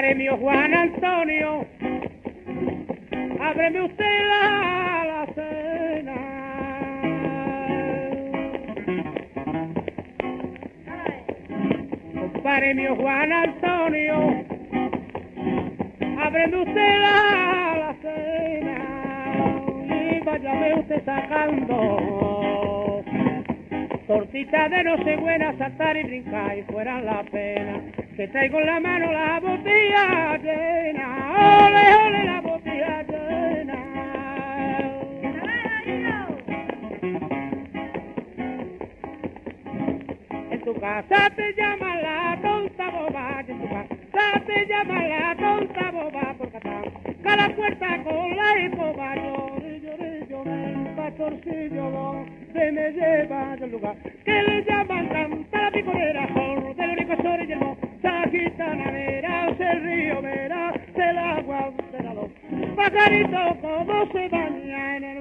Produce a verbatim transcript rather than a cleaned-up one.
Premio Juan Antonio, ábreme usted la, la cena. Premio Juan Antonio, ábreme usted la, la cena y váyame usted sacando tortita de nochebuena, saltar y brincar y fuera la pena, que traigo en la mano la botella llena, ole, ole, la botella llena. En tu casa te llaman la tonta boba, en tu casa te llaman la tonta boba, porque acá cada puerta con la hipoba, llorillo, llorillo, el pastorcillo, donde me lleva del lugar que le llaman canta la piconera, sol del único sol y el moza gitanadera, el río verá, el agua de la dos, pajarito como se baña en el